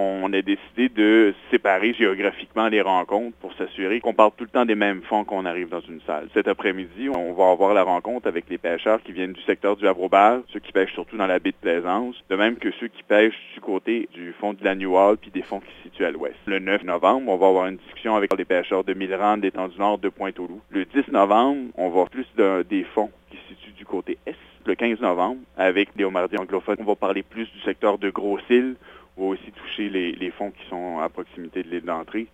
on a décidé de séparer géographiquement les rencontres pour s'assurer qu'on parle tout le temps des mêmes fonds qu'on arrive dans une salle. Cet après-midi, on va avoir la rencontre avec les pêcheurs qui viennent du secteur du Havre-au-Bar, ceux qui pêchent surtout dans la baie de Plaisance, de même que ceux qui pêchent du côté du fond de la New Hall puis des fonds qui se situent à l'ouest. Le 9 novembre, on va avoir une discussion avec les pêcheurs de Millerandes, d'Étang du Nord, de Pointe-aux-Loups. Le 10 novembre, on va avoir plus des fonds qui se situent du côté est. Le 15 novembre, avec les homardiers anglophones, on va parler plus du secteur de Gros-Îles. On va aussi toucher les fonds qui sont à proximité de l'île d'Entrée.